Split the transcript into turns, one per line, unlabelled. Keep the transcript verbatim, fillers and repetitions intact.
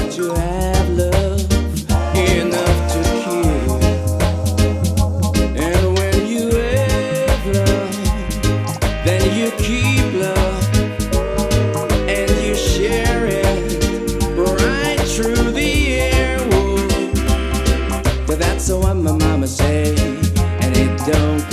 to have love enough to kill. And when you have love, then you keep love and you share it right through the air. Whoa. But that's what my mama say, and it don't